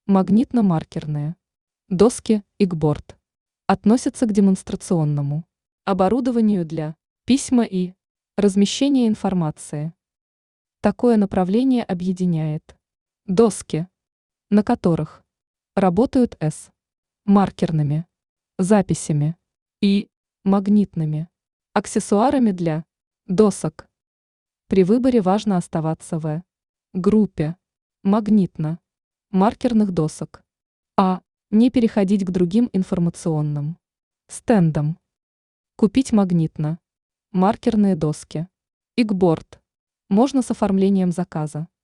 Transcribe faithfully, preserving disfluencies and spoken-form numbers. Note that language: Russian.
Магнитно-маркерные доски Игборд относятся к демонстрационному оборудованию для письма и размещения информации. Такое направление объединяет доски, на которых работают с маркерными записями и магнитными аксессуарами для досок. При выборе важно оставаться в группе магнитно-маркерных досок, а не переходить к другим информационным стендам. Купить магнитно-маркерные доски Игборд можно с оформлением заказа.